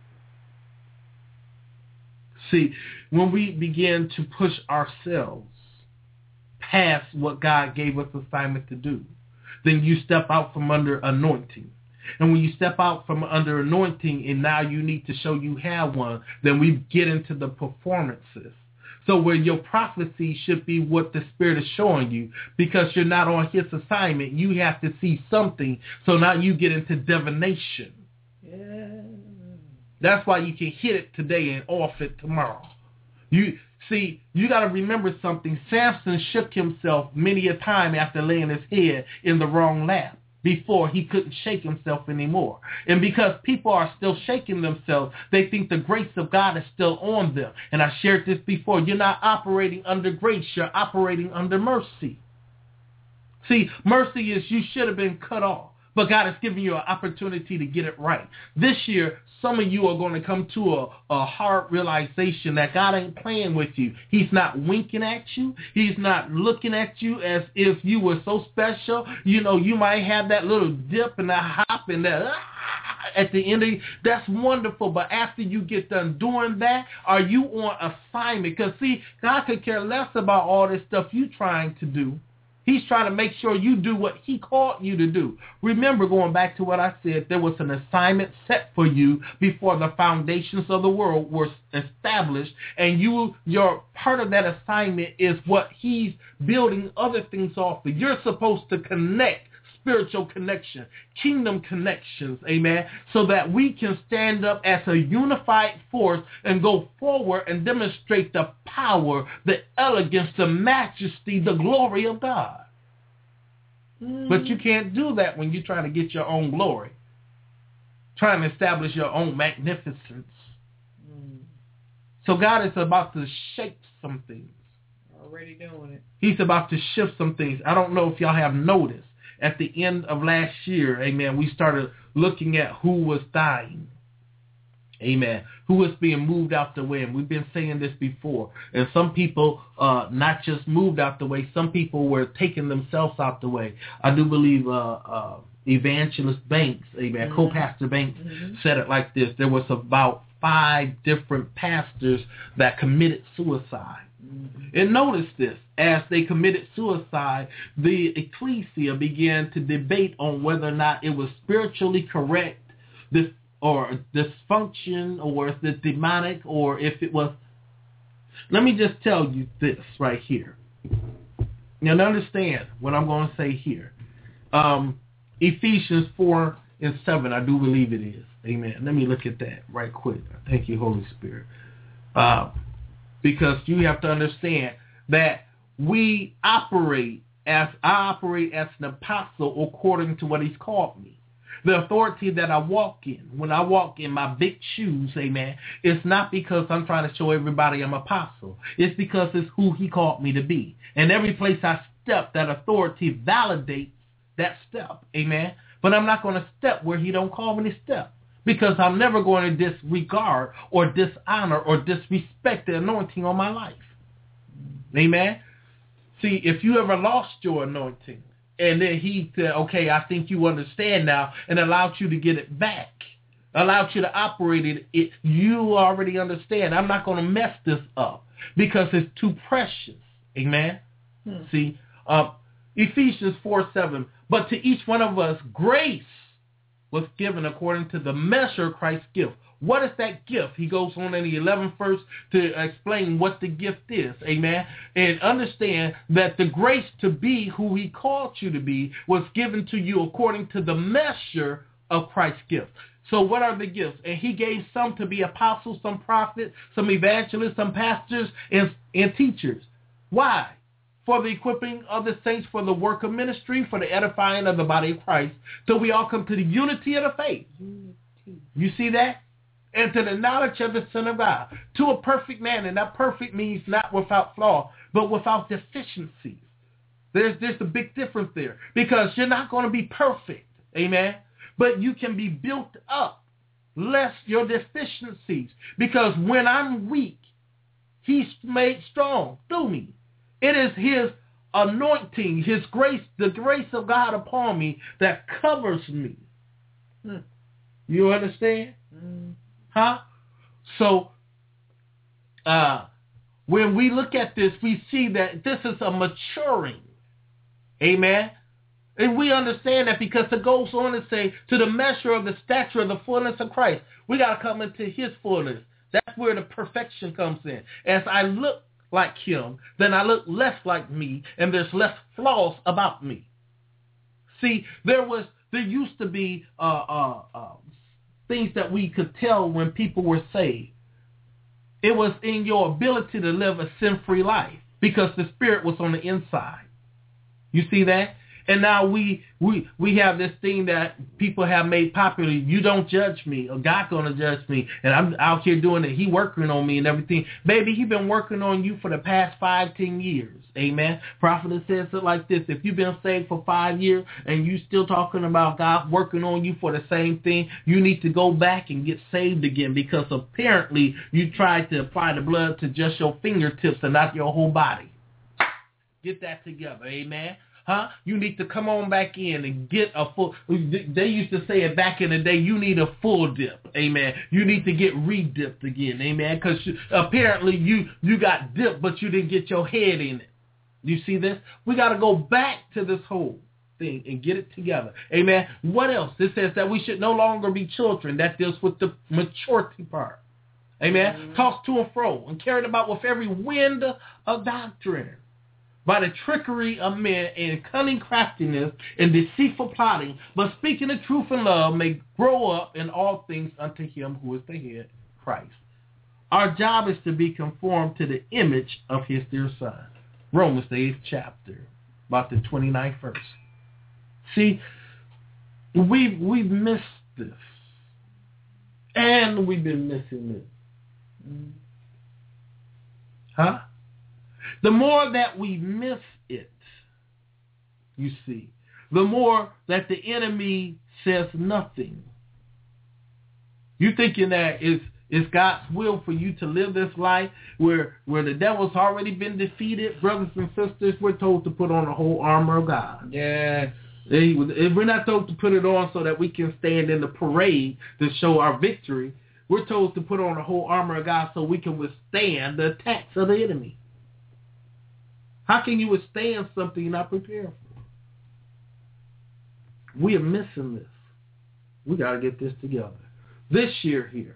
See, when we begin to push ourselves past what God gave us assignment to do, then you step out from under anointing. And when you step out from under anointing and now you need to show you have one, then we get into the performances. So where your prophecy should be what the Spirit is showing you, because you're not on his assignment, you have to see something. So now you get into divination. Yeah. That's why you can hit it today and off it tomorrow. You got to remember something. Samson shook himself many a time after laying his head in the wrong lap before he couldn't shake himself anymore. And because people are still shaking themselves, they think the grace of God is still on them. And I shared this before. You're not operating under grace. You're operating under mercy. See, mercy is you should have been cut off, but God has given you an opportunity to get it right. This year, some of you are going to come to a hard realization that God ain't playing with you. He's not winking at you. He's not looking at you as if you were so special. You might have that little dip and that hop and that at the end of it. That's wonderful. But after you get done doing that, are you on assignment? Because, see, God could care less about all this stuff you trying to do. He's trying to make sure you do what he called you to do. Remember, going back to what I said, there was an assignment set for you before the foundations of the world were established, and your part of that assignment is what he's building other things off of. You're supposed to connect spiritual connection, kingdom connections, amen, so that we can stand up as a unified force and go forward and demonstrate the power, the elegance, the majesty, the glory of God. But you can't do that when you're trying to get your own glory, trying to establish your own magnificence. So God is about to shape some things. Already doing it. He's about to shift some things. I don't know if y'all have noticed. At the end of last year, amen, we started looking at who was dying. Amen. Who was being moved out the way. And we've been saying this before. And some people not just moved out the way, some people were taking themselves out the way. I do believe Evangelist Banks, amen, Co-Pastor Banks said it like this. There was about 5 different pastors that committed suicide. And notice this, as they committed suicide, the ecclesia began to debate on whether or not it was spiritually correct, or dysfunction, or if it's demonic, or if it was. Let me just tell you this right here. Now, understand what I'm going to say here. Ephesians 4:7, I do believe it is. Amen. Let me look at that right quick. Thank you, Holy Spirit. Because you have to understand that I operate as an apostle according to what he's called me. The authority that I walk in, when I walk in my big shoes, amen, it's not because I'm trying to show everybody I'm an apostle. It's because it's who he called me to be. And every place I step, that authority validates that step, amen. But I'm not going to step where he don't call me to step. Because I'm never going to disregard or dishonor or disrespect the anointing on my life. Amen? See, if you ever lost your anointing, and then he said, okay, I think you understand now, and allowed you to get it back, allowed you to operate it, you already understand. I'm not going to mess this up because it's too precious. Amen? See, Ephesians 4:7, but to each one of us, grace was given according to the measure of Christ's gift. What is that gift? He goes on in the 11th verse to explain what the gift is. Amen. And understand that the grace to be who he called you to be was given to you according to the measure of Christ's gift. So what are the gifts? And he gave some to be apostles, some prophets, some evangelists, some pastors, and teachers. Why? For the equipping of the saints for the work of ministry, for the edifying of the body of Christ, till we all come to the unity of the faith. You see that? And to the knowledge of the Son of God, to a perfect man. And that perfect means not without flaw, but without deficiencies. There's a big difference there, because you're not going to be perfect. Amen. But you can be built up, less your deficiencies. Because when I'm weak, he's made strong through me. It is his anointing, his grace, the grace of God upon me that covers me. You understand? Huh? So, when we look at this, we see that this is a maturing. Amen? And we understand that because it goes on to say, to the measure of the stature of the fullness of Christ. We got to come into his fullness. That's where the perfection comes in. As I look like him, then I look less like me, and there's less flaws about me. See, there used to be things that we could tell when people were saved. It was in your ability to live a sin-free life, because the Spirit was on the inside. You see that? And now we have this thing that people have made popular. You don't judge me, or God's going to judge me, and I'm out here doing it. He working on me and everything. Baby, he been working on you for the past 5-10 years. Amen. Prophet says it like this: if you've been saved for 5 years and you still talking about God working on you for the same thing, you need to go back and get saved again, because apparently you tried to apply the blood to just your fingertips and not your whole body. Get that together. Amen. Huh? You need to come on back in and get a full. They used to say it back in the day, you need a full dip. Amen. You need to get re-dipped again. Amen. Because apparently you got dipped, but you didn't get your head in it. You see this? We got to go back to this whole thing and get it together. Amen. What else? It says that we should no longer be children. That deals with the maturity part. Amen. Mm-hmm. Tossed to and fro and carried about with every wind of doctrine, by the trickery of men and cunning craftiness and deceitful plotting, but speaking the truth in love, may grow up in all things unto him who is the head, Christ. Our job is to be conformed to the image of his dear Son. Romans, the 8th chapter, about the 29th verse. See, we've missed this. And we've been missing this. Huh? The more that we miss it, you see, the more that the enemy says nothing. You thinking that it's God's will for you to live this life where the devil's already been defeated? Brothers and sisters, we're told to put on the whole armor of God. Yeah. We're not told to put it on so that we can stand in the parade to show our victory. We're told to put on the whole armor of God so we can withstand the attacks of the enemy. How can you withstand something you're not prepared for? We are missing this. We got to get this together. This year here,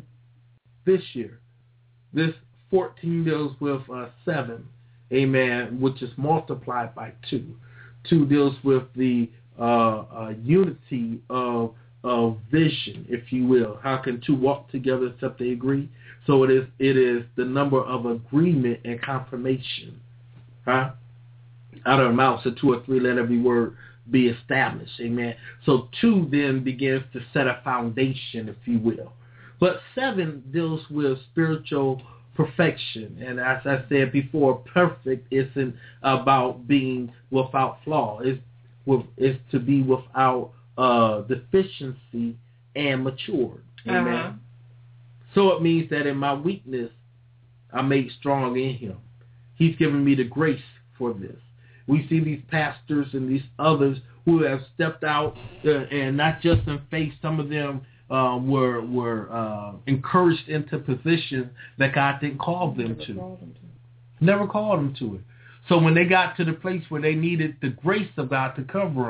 this 14 deals with 7, amen, which is multiplied by 2. 2 deals with the unity of vision, if you will. How can 2 walk together except they agree? So it is the number of agreement and confirmation. Huh? Out of the mouths of 2 or 3, let every word be established. Amen. So 2 then begins to set a foundation, if you will. But 7 deals with spiritual perfection. And as I said before, perfect isn't about being without flaw. It's to be without deficiency and matured. Amen. Uh-huh. So it means that in my weakness, I'm made strong in him. He's given me the grace for this. We see these pastors and these others who have stepped out and not just in faith. Some of them were encouraged into positions that God didn't call them to. Never called them to it. So when they got to the place where they needed the grace of God to cover them,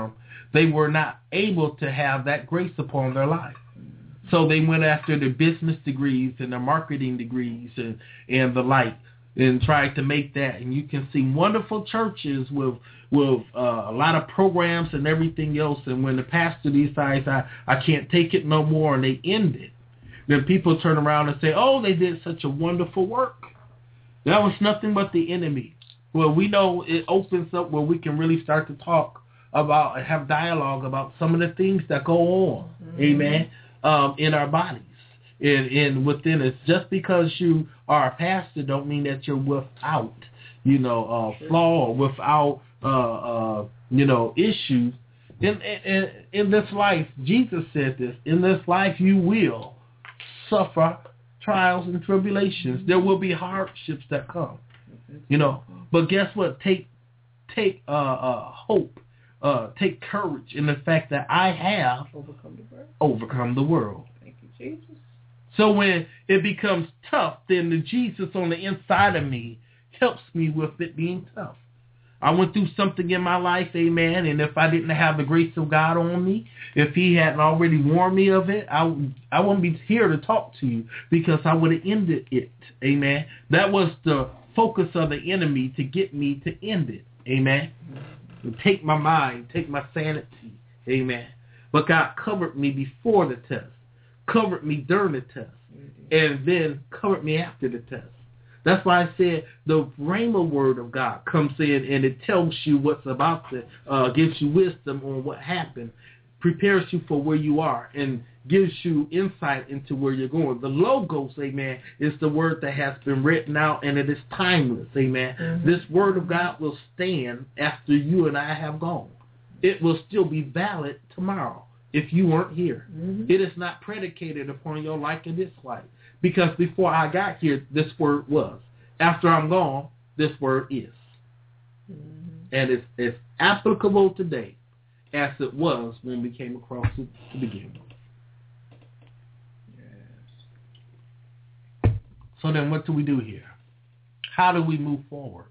they were not able to have that grace upon their life. So they went after the business degrees and the marketing degrees and the like, and tried to make that. And you can see wonderful churches with a lot of programs and everything else. And when the pastor decides, I can't take it no more, and they end it, then people turn around and say, oh, they did such a wonderful work. That was nothing but the enemy. Well, we know it opens up where we can really start to talk about and have dialogue about some of the things that go on, amen, in our bodies and within us. Just because you are a pastor don't mean that you're without, flaw, without, issues. In this life, Jesus said this, in this life you will suffer trials and tribulations. There will be hardships that come, But guess what? Take hope. Take courage in the fact that I have overcome the world. Thank you, Jesus. So when it becomes tough, then the Jesus on the inside of me helps me with it being tough. I went through something in my life, amen, and if I didn't have the grace of God on me, if he hadn't already warned me of it, I wouldn't be here to talk to you because I would have ended it, amen. That was the focus of the enemy, to get me to end it, amen. To take my mind, take my sanity, amen. But God covered me before the test, covered me during the test, and then covered me after the test. That's why I said the Rhema word of God comes in and it tells you what's about to, gives you wisdom on what happened, prepares you for where you are, and gives you insight into where you're going. The Logos, amen, is the word that has been written out, and it is timeless, amen. Mm-hmm. This word of God will stand after you and I have gone. It will still be valid tomorrow if you weren't here. Mm-hmm. It is not predicated upon your like and dislike. Because before I got here, this word was. After I'm gone, this word is. Mm-hmm. And it's applicable today as it was when we came across it to begin with. Yes. So then what do we do here? How do we move forward?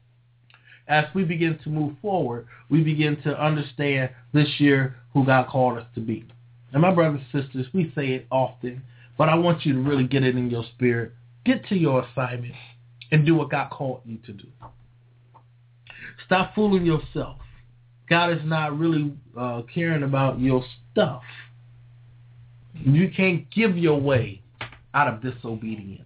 As we begin to move forward, we begin to understand this year who God called us to be. And my brothers and sisters, we say it often, but I want you to really get it in your spirit. Get to your assignment and do what God called you to do. Stop fooling yourself. God is not really caring about your stuff. You can't give your way out of disobedience.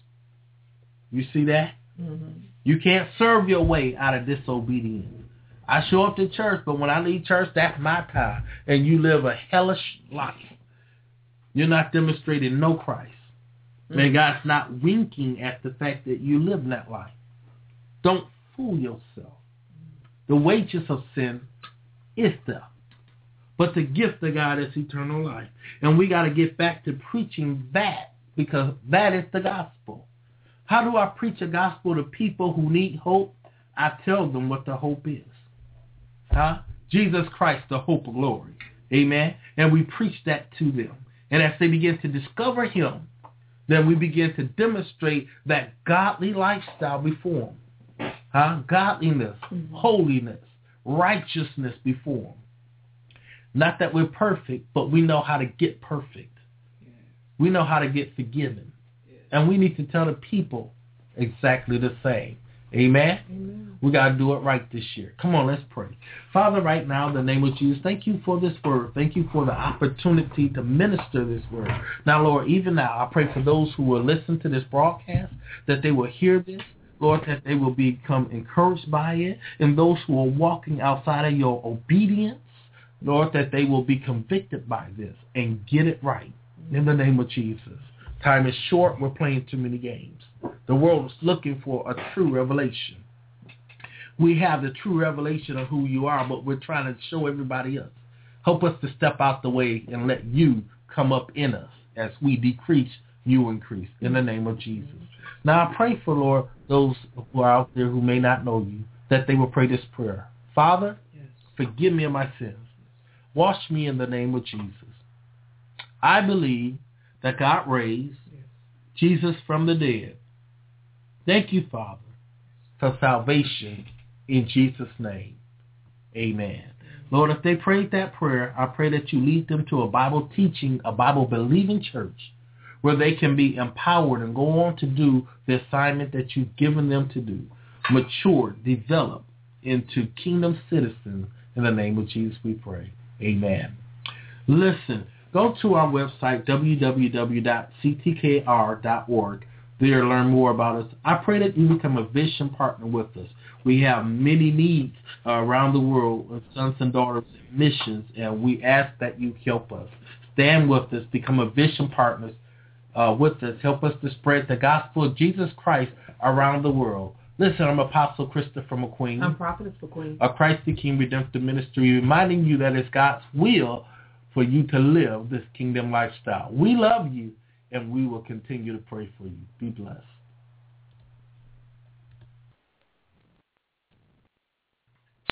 You see that? Mm-hmm. You can't serve your way out of disobedience. I show up to church, but when I leave church, that's my time. And you live a hellish life. You're not demonstrating no Christ. Mm-hmm. And God's not winking at the fact that you live that life. Don't fool yourself. The wages of sin is death. But the gift of God is eternal life. And we got to get back to preaching that, because that is the gospel. How do I preach a gospel to people who need hope? I tell them what the hope is. Jesus Christ, the hope of glory. Amen? And we preach that to them. And as they begin to discover him, then we begin to demonstrate that godly lifestyle before them. Godliness, holiness, righteousness before them. Not that we're perfect, but we know how to get perfect. We know how to get forgiven. And we need to tell the people exactly the same. Amen? Amen. We got to do it right this year. Come on, let's pray. Father, right now, in the name of Jesus, thank you for this word. Thank you for the opportunity to minister this word. Now, Lord, even now, I pray for those who will listen to this broadcast, that they will hear this, Lord, that they will become encouraged by it, and those who are walking outside of your obedience, Lord, that they will be convicted by this and get it right. In the name of Jesus. Time is short. We're playing too many games. The world is looking for a true revelation. We have the true revelation of who you are, but we're trying to show everybody else. Help us to step out the way and let you come up in us. As we decrease, you increase. In the name of Jesus. Now I pray for, Lord, those who are out there who may not know you, that they will pray this prayer. Father, forgive me of my sins. Wash me in the name of Jesus. I believe that God raised Jesus from the dead. Thank you, Father, for salvation in Jesus' name. Amen. Lord, if they prayed that prayer, I pray that you lead them to a Bible teaching, a Bible believing church where they can be empowered and go on to do the assignment that you've given them to do. Mature, develop into kingdom citizens. In the name of Jesus we pray. Amen. Listen, go to our website, www.ctkr.org. There, learn more about us. I pray that you become a vision partner with us. We have many needs around the world of sons and daughters in missions, and we ask that you help us. Stand with us, become a vision partner with us. Help us to spread the gospel of Jesus Christ around the world. Listen, I'm Apostle Christopher McQueen. I'm Prophetess McQueen. Of Christ the King Redemptive Ministry, reminding you that it's God's will for you to live this kingdom lifestyle. We love you, and we will continue to pray for you. Be blessed.